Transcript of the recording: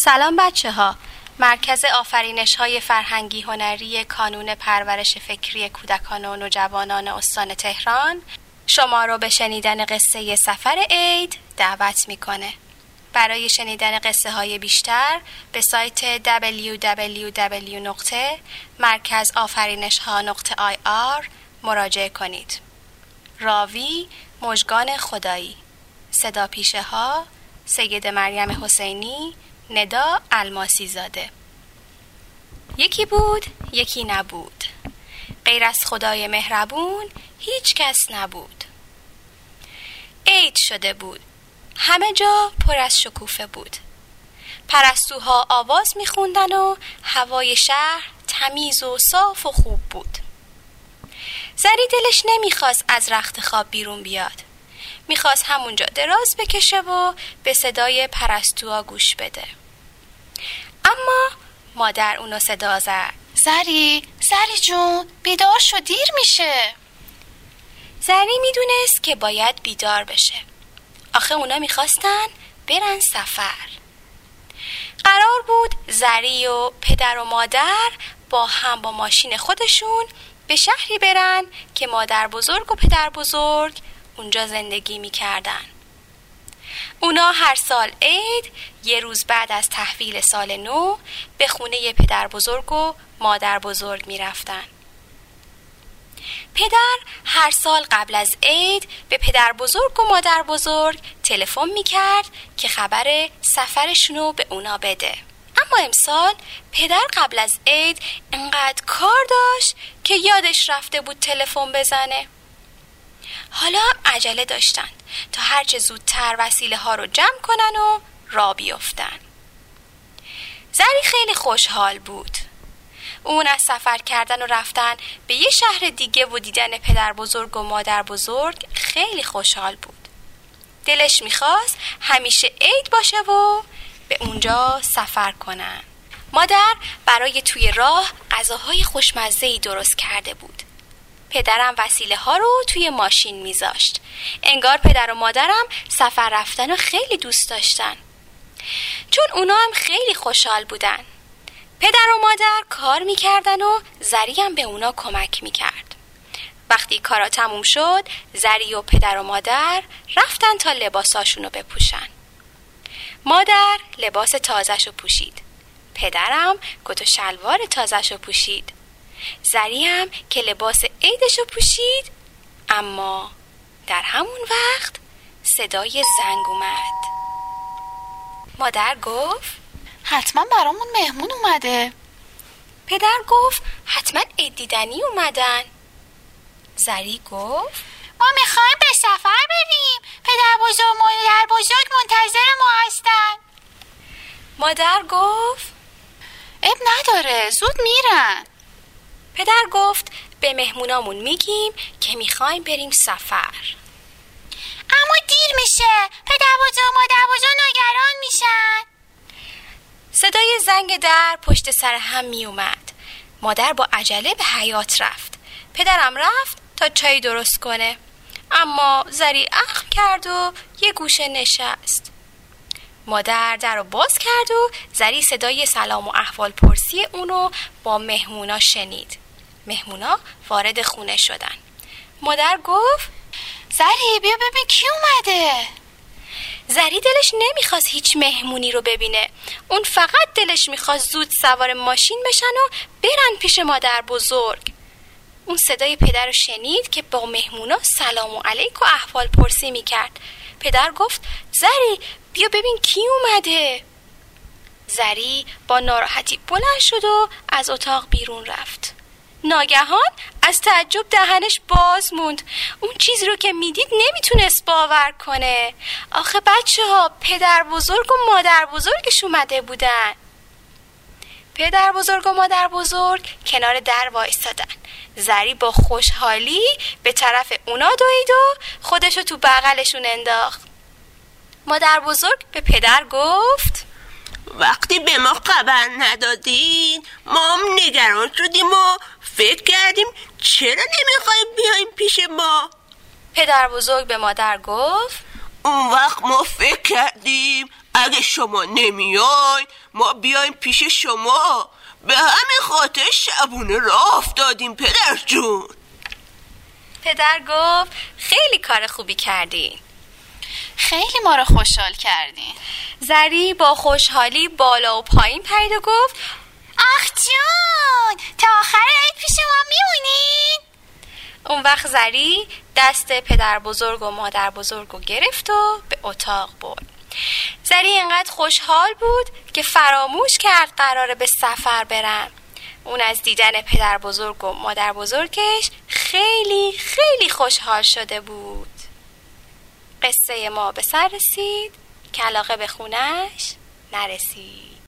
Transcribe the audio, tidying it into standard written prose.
سلام بچه ها. مرکز آفرینش های فرهنگی هنری کانون پرورش فکری کودکان و نوجوانان استان تهران شما رو به شنیدن قصه سفر عید دعوت میکنه. برای شنیدن قصه های بیشتر به سایت www.markazafarinesha.ir مراجعه کنید. راوی مژگان خدایی، صدا پیشه ها سید مریم حسینی، ندا الماسی زاده. یکی بود یکی نبود، غیر از خدای مهربون هیچ کس نبود. عید شده بود، همه جا پر از شکوفه بود. پرستوها آواز میخوندن و هوای شهر تمیز و صاف و خوب بود. زری دلش نمیخواست از رخت خواب بیرون بیاد. میخواست همونجا دراز بکشه و به صدای پرستوها گوش بده. اما مادر اونو صدا زد. زری جون، بیدار شو، دیر میشه. زری میدونست که باید بیدار بشه. آخه اونا میخواستن برن سفر. قرار بود زری و پدر و مادر با هم با ماشین خودشون به شهری برن که مادر بزرگ و پدر بزرگ اونجا زندگی میکردن. اونا هر سال عید یه روز بعد از تحویل سال نو به خونه پدر بزرگ و مادر بزرگ میرفتن. پدر هر سال قبل از عید به پدر بزرگ و مادر بزرگ تلفن میکرد که خبر سفرشونو به اونا بده. اما امسال پدر قبل از عید انقدر کار داشت که یادش رفته بود تلفن بزنه. حالا عجله داشتن تا هرچه زودتر وسیله ها رو جمع کنن و راه بیفتن. زری خیلی خوشحال بود. اون از سفر کردن و رفتن به یه شهر دیگه و دیدن پدر بزرگ و مادر بزرگ خیلی خوشحال بود. دلش میخواست همیشه عید باشه و به اونجا سفر کنن. مادر برای توی راه غذاهای خوشمزه‌ای درست کرده بود. پدرم وسیله ها رو توی ماشین میذاشت. انگار پدر و مادرم سفر رفتن رو خیلی دوست داشتن. چون اونا هم خیلی خوشحال بودن. پدر و مادر کار میکردن و زری هم به اونا کمک میکرد. وقتی کارا تموم شد، زری و پدر و مادر رفتن تا لباساشونو بپوشن. مادر لباس تازه‌شو پوشید. پدرم کت و شلوار تازه‌شو پوشید. زری هم که لباس عیدشو پوشید. اما در همون وقت صدای زنگ اومد. مادر گفت حتما برامون مهمون اومده. پدر گفت حتما عید دیدنی اومدن. زری گفت ما میخوایم به سفر بریم. پدر بزرگ و مادر بزرگ منتظر ما هستن. مادر گفت اب نداره، زود میرن. پدر گفت به مهمونامون میگیم که میخوایم بریم سفر. اما دیر میشه، پدر بزرگ و مادر بزرگ نگران میشن. صدای زنگ در پشت سر هم میومد. مادر با عجله به حیاط رفت. پدرم رفت تا چای درست کنه. اما زری اخم کرد و یه گوشه نشست. مادر در رو باز کرد و زری صدای سلام و احوال پرسی اونو با مهمونا شنید. مهمونا وارد خونه شدن. مادر گفت زری بیا ببین کی اومده. زری دلش نمیخواست هیچ مهمونی رو ببینه. اون فقط دلش میخواست زود سوار ماشین بشن و برن پیش مادر بزرگ. اون صدای پدر رو شنید که با مهمونا سلام و علیک و احوال پرسی میکرد. پدر گفت زری بیا ببین کی اومده. زری با ناراحتی بلند شد و از اتاق بیرون رفت. ناگهان از تعجب دهنش باز موند. اون چیزی رو که میدید نمیتونست باور کنه. آخه بچه ها پدر بزرگ و مادر بزرگش اومده بودن. پدر بزرگ و مادر بزرگ کنار در وایستادن. زری با خوشحالی به طرف اونا دوید و خودشو تو بغلشون انداخت. مادر بزرگ به پدر گفت وقتی به ما خبر ندادین ما هم نگران شدیم و فکر کردیم چرا نمیخوایم بیایم پیش ما. پدر بزرگ به مادر گفت اون وقت ما فکر کردیم اگه شما نمیاین ما بیایم پیش شما. به همین خاطر شبونه راه افتادیم پدر جون. پدر گفت خیلی کار خوبی کردین. خیلی ما رو خوشحال کردین. زری با خوشحالی بالا و پایین پرید و گفت آخ جون، تا آخر عید پیش ما میمونین؟ اون وقت زری دست پدر بزرگ و مادر بزرگ رو گرفت و به اتاق برد. زری اینقدر خوشحال بود که فراموش کرد قراره به سفر برن. اون از دیدن پدر بزرگ و مادر بزرگش خیلی خیلی خوشحال شده بود. قصه ما به سر رسید که علاقه به خونش نرسید.